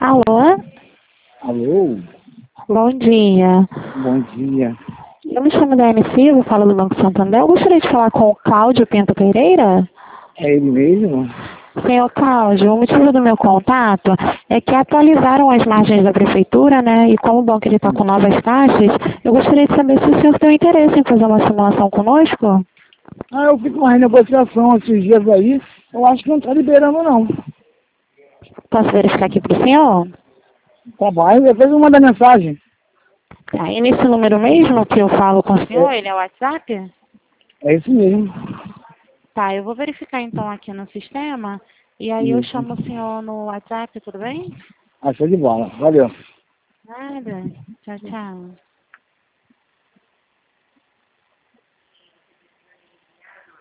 Alô? Alô? Bom dia. Bom dia. Eu me chamo da MC, eu falo do Banco Santander. Eu gostaria de falar com o Cláudio Pinto Pereira. É ele mesmo? Senhor Cláudio, o motivo do meu contato é que atualizaram as margens da prefeitura, né? E como o banco está com novas taxas, eu gostaria de saber se o senhor tem interesse em fazer uma simulação conosco. Eu fiz uma renegociação esses dias aí. Eu acho que não está liberando, não. Posso verificar aqui para o senhor? Tá bom, aí depois eu mando a mensagem. Tá, e nesse número mesmo que eu falo com o senhor, ele é o WhatsApp? É isso mesmo. Tá, eu vou verificar então aqui no sistema e aí eu Isso. chamo o senhor no WhatsApp, tudo bem? Show de bola. Valeu. Nada. Tchau, tchau.